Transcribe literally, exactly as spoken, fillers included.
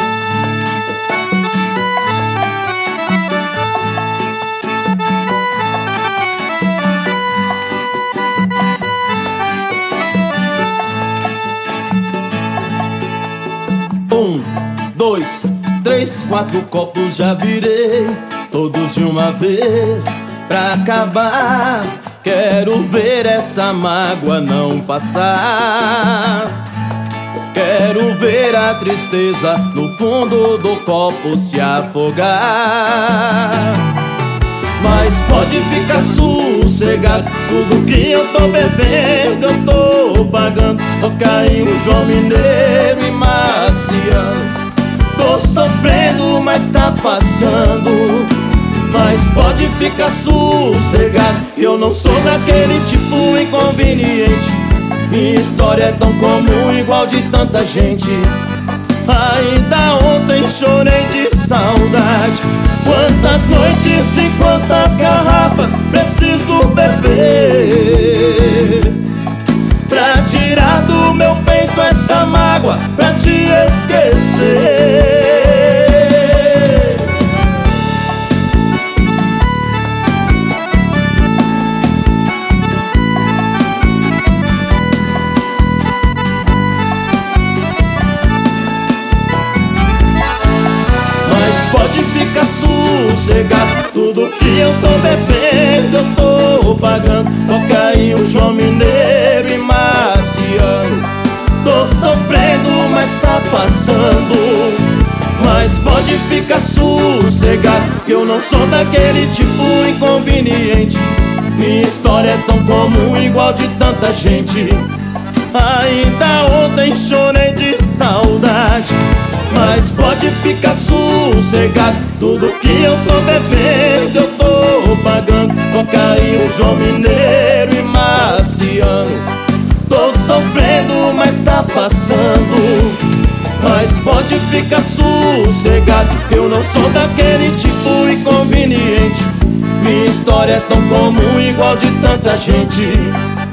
Um, dois, três, quatro copos já virei, todos de uma vez pra acabar. Quero ver essa mágoa não passar. Quero ver a tristeza no fundo do copo se afogar. Mas pode ficar sossegado, tudo que eu tô bebendo eu tô pagando. Tô caindo João Mineiro e Marciano. Tô sofrendo, mas tá passando. Mas pode ficar sossegado, eu não sou daquele tipo inconveniente. Minha história é tão comum, igual de tanta gente. Ainda ontem chorei de saudade. Quantas noites e quantas garrafas preciso beber pra tirar do meu peito essa mágoa, pra te esquecer. Pode ficar sossegado, tudo que eu tô bebendo eu tô pagando. Toca aí o João Mineiro e Marciano. Tô sofrendo, mas tá passando. Mas pode ficar sossegado, que eu não sou daquele tipo inconveniente. Minha história é tão comum, igual de tanta gente. Ainda ontem chorei de saudade. Mas pode ficar sossegado, tudo que eu tô bebendo eu tô pagando. Toca aí o João Mineiro e Marciano. Tô sofrendo, mas tá passando. Mas pode ficar sossegado, eu não sou daquele tipo inconveniente. Minha história é tão comum, igual de tanta gente.